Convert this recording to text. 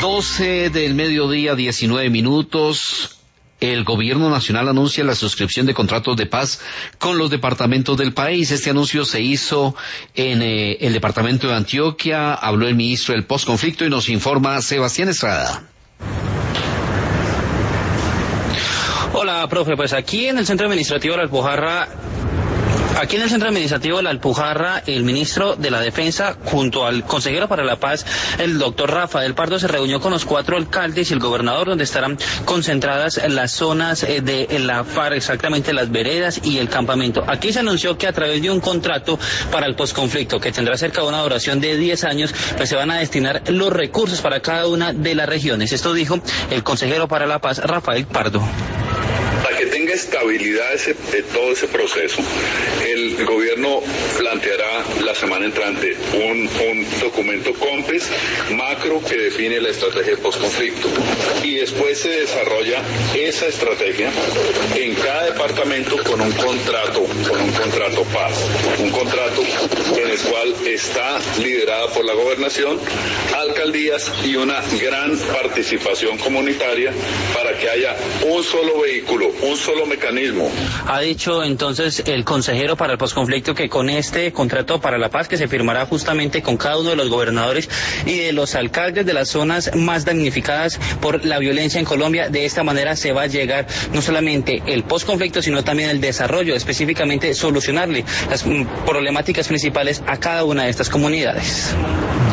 12 del mediodía, 19 minutos. El gobierno nacional anuncia la suscripción de contratos de paz con los departamentos del país. Este anuncio se hizo en el departamento de Antioquia. Habló el ministro del posconflicto y nos informa Sebastián Estrada. Hola, profe. Pues aquí en el Centro Administrativo de la Alpujarra, el ministro de la Defensa, junto al consejero para la paz, el doctor Rafael Pardo, se reunió con los 4 alcaldes y el gobernador, donde estarán concentradas las zonas de la FARC, exactamente las veredas y el campamento. Aquí se anunció que a través de un contrato para el posconflicto, que tendrá cerca de una duración de 10 años, pues se van a destinar los recursos para cada una de las regiones. Esto dijo el consejero para la paz, Rafael Pardo. Para que tenga estabilidad todo ese proceso, el gobierno planteará la semana entrante un documento COMPES macro que define la estrategia de posconflicto, y después se desarrolla esa estrategia en cada departamento con un contrato paz, un contrato en el cual está liderada por la gobernación, alcaldías y una gran participación comunitaria para que haya un solo vehículo, un solo mecanismo. Ha dicho entonces el consejero para el posconflicto que con este contrato para la paz, que se firmará justamente con cada uno de los gobernadores y de los alcaldes de las zonas más damnificadas por la violencia en Colombia, de esta manera se va a llegar no solamente el posconflicto, sino también el desarrollo, específicamente solucionarle las problemáticas principales a cada una de estas comunidades.